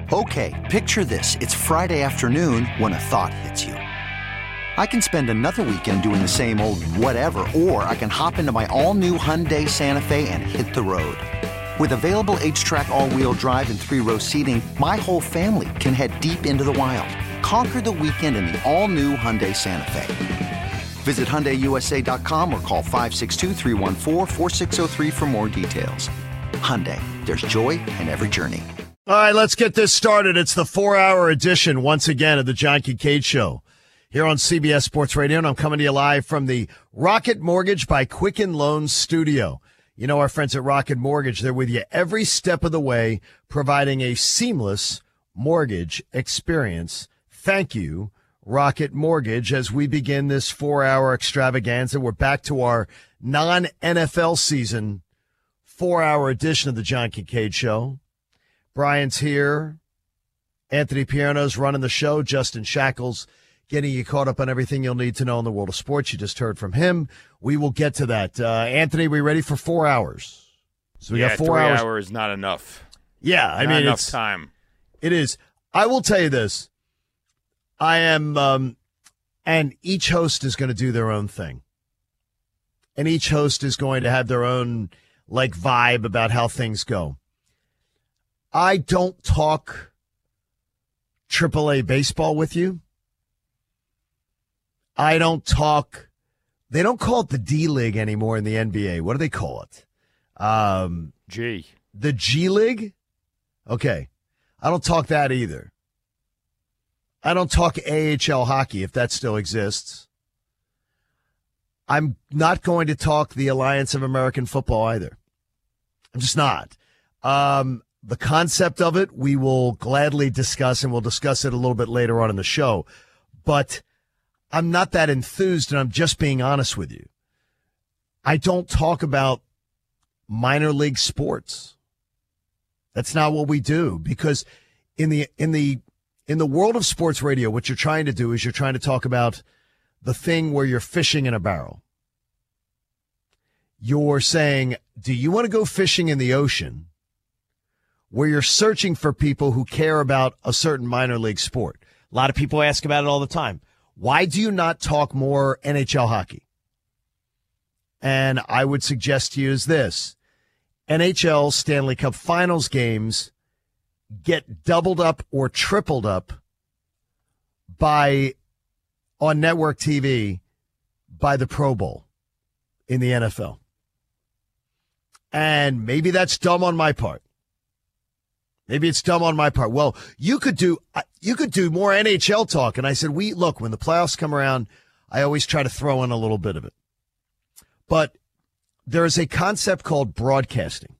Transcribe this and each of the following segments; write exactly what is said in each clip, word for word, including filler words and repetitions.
Okay, picture this. It's Friday afternoon when a thought hits you. I can spend another weekend doing the same old whatever, or I can hop into my all-new Hyundai Santa Fe and hit the road. With available H-Track all-wheel drive and three-row seating, my whole family can head deep into the wild. Conquer the weekend in the all-new Hyundai Santa Fe. Visit Hyundai U S A dot com or call five six two, three one four, four six zero three for more details. Hyundai, there's joy in every journey. All right, let's get this started. It's the four-hour edition, once again, of the John Kincaid Show here on C B S Sports Radio, and I'm coming to you live from the Rocket Mortgage by Quicken Loans studio. You know our friends at Rocket Mortgage. They're with you every step of the way, providing a seamless mortgage experience. Thank you, Rocket Mortgage, as we begin this four-hour extravaganza. We're back to our non-N F L season four-hour edition of the John Kincaid Show. Brian's here. Anthony Pierno's running the show. Justin Shackles getting you caught up on everything you'll need to know in the world of sports. You just heard from him. We will get to that. Uh, Anthony, we ready for four hours? So we yeah, got four three hours. hours not enough. Yeah, I not mean, enough it's, time. It is. I will tell you this. I am, um, and each host is going to do their own thing. And each host is going to have their own, like, vibe about how things go. I don't talk triple A baseball with you. I don't talk, they don't call it the D-League anymore in the N B A. What do they call it? Um, G. The G-League? Okay. I don't talk that either. I don't talk A H L hockey, if that still exists. I'm not going to talk the Alliance of American Football either. I'm just not. Um, the concept of it, we will gladly discuss, and we'll discuss it a little bit later on in the show. But I'm not that enthused, and I'm just being honest with you. I don't talk about minor league sports. That's not what we do, because in the in the in the world of sports radio, what you're trying to do is you're trying to talk about the thing where you're fishing in a barrel. You're saying, do you want to go fishing in the ocean, where you're searching for people who care about a certain minor league sport? A lot of people ask about it all the time. Why do you not talk more N H L hockey? And I would suggest to you is this. N H L Stanley Cup Finals games get doubled up or tripled up by on network T V by the Pro Bowl in the N F L. And maybe that's dumb on my part. Maybe it's dumb on my part. Well, you could do you could do more N H L talk. And I said, we look, when the playoffs come around, I always try to throw in a little bit of it. But there is a concept called broadcasting.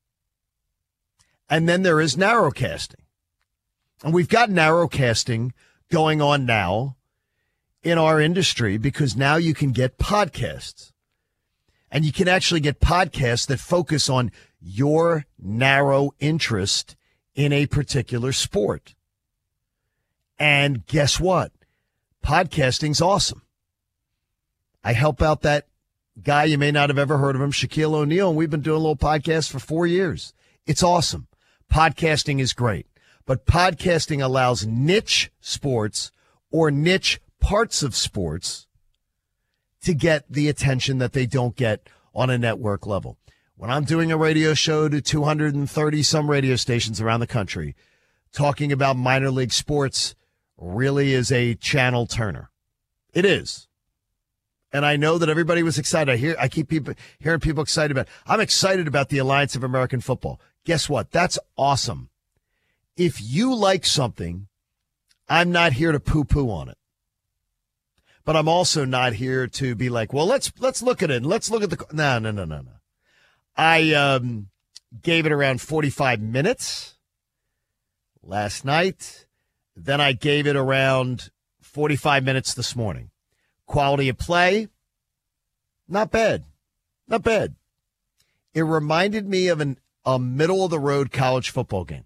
And then there is narrowcasting. And we've got narrowcasting going on now in our industry, because now you can get podcasts. And you can actually get podcasts that focus on your narrow interest in a particular sport. And guess what? Podcasting's awesome. I help out that guy, you may not have ever heard of him, Shaquille O'Neal, and we've been doing a little podcast for four years. It's awesome. Podcasting is great. But podcasting allows niche sports or niche parts of sports to get the attention that they don't get on a network level. When I'm doing a radio show to two hundred thirty some radio stations around the country, talking about minor league sports really is a channel turner. It is. And I know that everybody was excited. I hear, I keep people, hearing people excited about it. I'm excited about the Alliance of American Football. Guess what? That's awesome. If you like something, I'm not here to poo-poo on it. But I'm also not here to be like, well, let's let's look at it. Let's look at the – no, no, no, no, no. I um, gave it around forty-five minutes last night. Then I gave it around forty-five minutes this morning. Quality of play, not bad. Not bad. It reminded me of an, a middle-of-the-road college football game.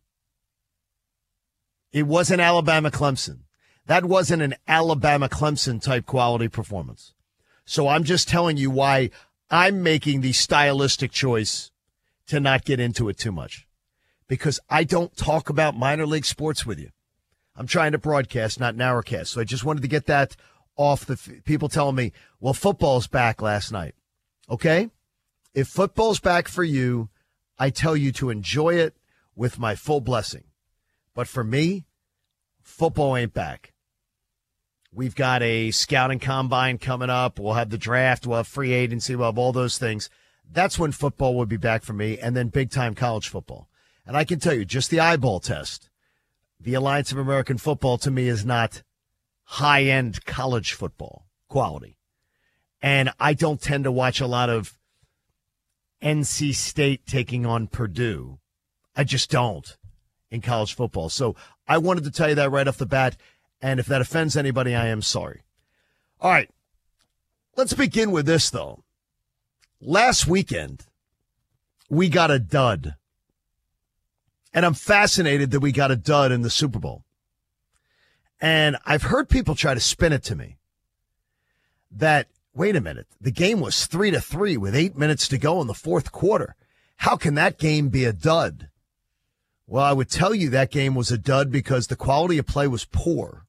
It wasn't Alabama-Clemson. That wasn't an Alabama-Clemson type quality performance. So I'm just telling you why I'm making the stylistic choice to not get into it too much. because I don't talk about minor league sports with you. I'm trying to broadcast, not narrowcast. So I just wanted to get that off the f- people telling me, well, football's back last night. Okay? If football's back for you, I tell you to enjoy it with my full blessing. But for me, football ain't back. We've got a scouting combine coming up. We'll have the draft. We'll have free agency. We'll have all those things. That's when football would be back for me, and then big-time college football. And I can tell you, just the eyeball test, the Alliance of American Football to me is not high-end college football quality. And I don't tend to watch a lot of N C State taking on Purdue. I just don't in college football. So I wanted to tell you that right off the bat. And if that offends anybody, I am sorry. All right. Let's begin with this, though. Last weekend, we got a dud. And I'm fascinated that we got a dud in the Super Bowl. And I've heard people try to spin it to me that, wait a minute, the game was three to three with eight minutes to go in the fourth quarter. How can that game be a dud? Well, I would tell you that game was a dud because the quality of play was poor.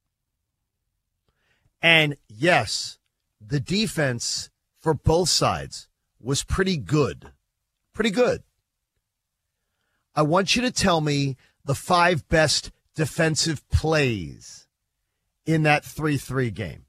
And yes, the defense for both sides was pretty good. Pretty good. I want you to tell me the five best defensive plays in that three three game.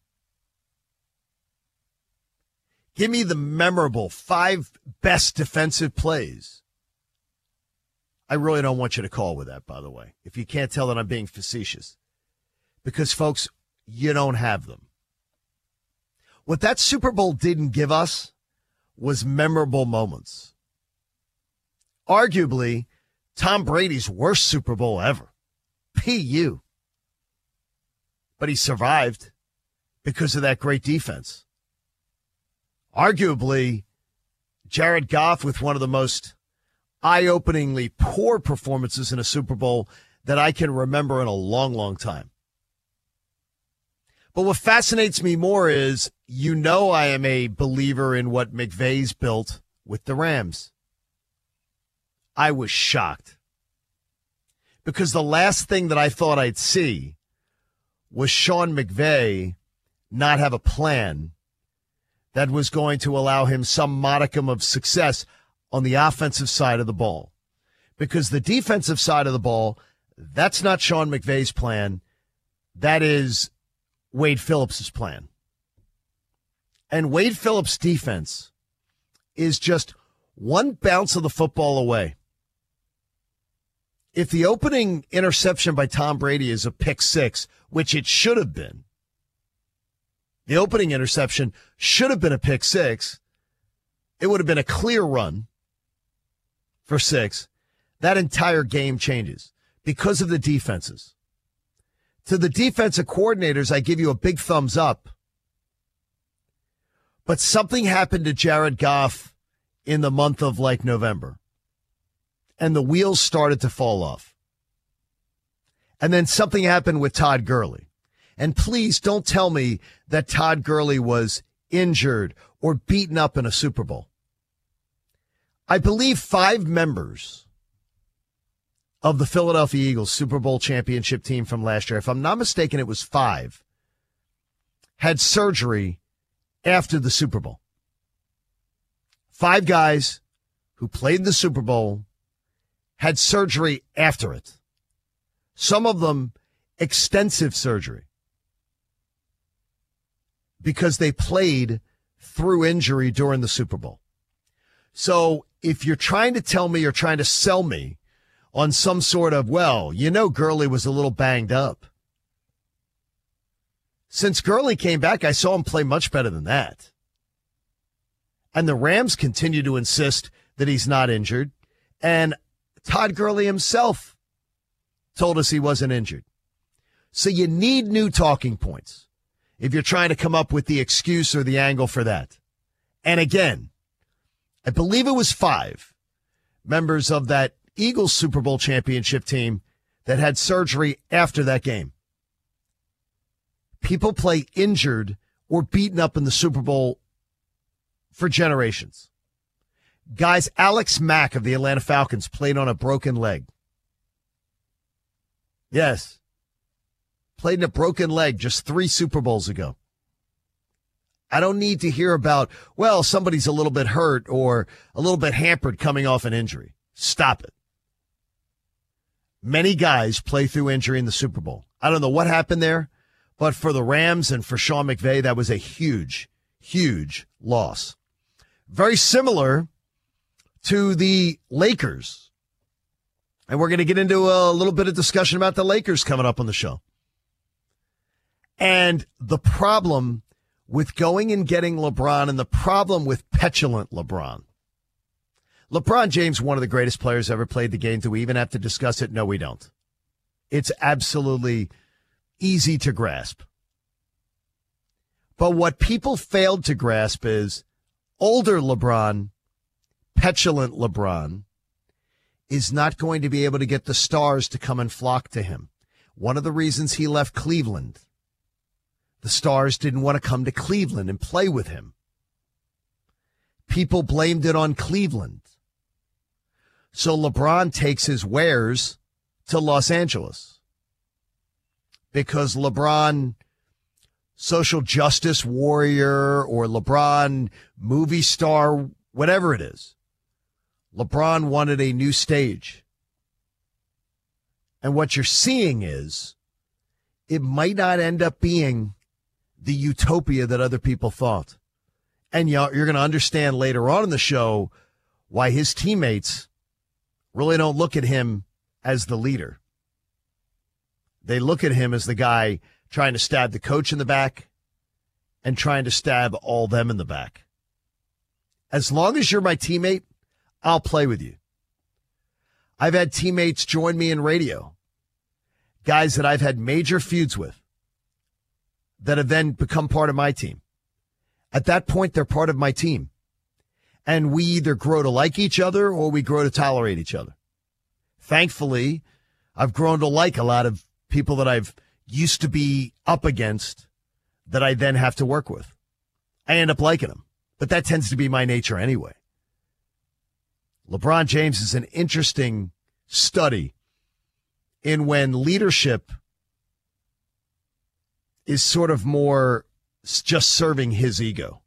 Give me the memorable five best defensive plays. I really don't want you to call with that, by the way, if you can't tell that I'm being facetious. Because, folks, you don't have them. What that Super Bowl didn't give us was memorable moments. Arguably, Tom Brady's worst Super Bowl ever. P U. But he survived because of that great defense. Arguably, Jared Goff with one of the most eye-openingly poor performances in a Super Bowl that I can remember in a long, long time. But what fascinates me more is, you know, I am a believer in what McVay's built with the Rams. I was shocked because the last thing that I thought I'd see was Sean McVay not have a plan that was going to allow him some modicum of success on the offensive side of the ball. Because the defensive side of the ball, that's not Sean McVay's plan. That is Wade Phillips' plan. And Wade Phillips' defense is just one bounce of the football away. If the opening interception by Tom Brady is a pick six, which it should have been, the opening interception should have been a pick six, it would have been a clear run for six. That entire game changes because of the defenses. To the defensive coordinators, I give you a big thumbs up. But something happened to Jared Goff in the month of like November. And the wheels started to fall off. And then something happened with Todd Gurley. And please don't tell me that Todd Gurley was injured or beaten up in a Super Bowl. I believe five members of the Philadelphia Eagles Super Bowl championship team from last year, if I'm not mistaken, it was five, had surgery after the Super Bowl. Five guys who played the Super Bowl had surgery after it. Some of them extensive surgery because they played through injury during the Super Bowl. So if you're trying to tell me, you're trying to sell me on some sort of, well, you know, Gurley was a little banged up. Since Gurley came back, I saw him play much better than that. And the Rams continue to insist that he's not injured. And Todd Gurley himself told us he wasn't injured. So you need new talking points if you're trying to come up with the excuse or the angle for that. And again, I believe it was five members of that Eagles Super Bowl championship team that had surgery after that game. People play injured or beaten up in the Super Bowl for generations. Guys, Alex Mack of the Atlanta Falcons played on a broken leg. Yes. Played in a broken leg just three Super Bowls ago. I don't need to hear about, well, somebody's a little bit hurt or a little bit hampered coming off an injury. Stop it. Many guys play through injury in the Super Bowl. I don't know what happened there, but for the Rams and for Sean McVay, that was a huge, huge loss. Very similar to the Lakers. And we're going to get into a little bit of discussion about the Lakers coming up on the show. And the problem with going and getting LeBron and the problem with petulant LeBron. LeBron James, one of the greatest players ever played the game. Do we even have to discuss it? No, we don't. It's absolutely easy to grasp. But what people failed to grasp is older LeBron, petulant LeBron, is not going to be able to get the stars to come and flock to him. One of the reasons he left Cleveland, the stars didn't want to come to Cleveland and play with him. People blamed it on Cleveland. So LeBron takes his wares to Los Angeles because LeBron, social justice warrior, or LeBron, movie star, whatever it is, LeBron wanted a new stage. And what you're seeing is it might not end up being the utopia that other people thought. And you're going to understand later on in the show why his teammates really don't look at him as the leader. They look at him as the guy trying to stab the coach in the back and trying to stab all them in the back. As long as you're my teammate, I'll play with you. I've had teammates join me in radio, guys that I've had major feuds with, that have then become part of my team. At that point, they're part of my team. And we either grow to like each other or we grow to tolerate each other. Thankfully, I've grown to like a lot of people that I've used to be up against that I then have to work with. I end up liking them. But that tends to be my nature anyway. LeBron James is an interesting study in when leadership is sort of more just serving his ego.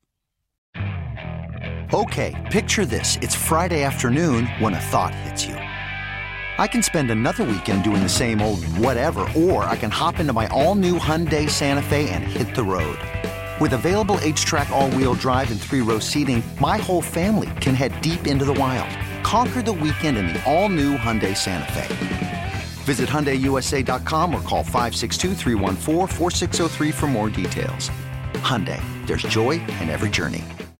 Okay, picture this. It's Friday afternoon when a thought hits you. I can spend another weekend doing the same old whatever, or I can hop into my all-new Hyundai Santa Fe and hit the road. With available H-Track all-wheel drive and three-row seating, my whole family can head deep into the wild. Conquer the weekend in the all-new Hyundai Santa Fe. Visit Hyundai U S A dot com or call five six two, three one four, four six zero three for more details. Hyundai, there's joy in every journey.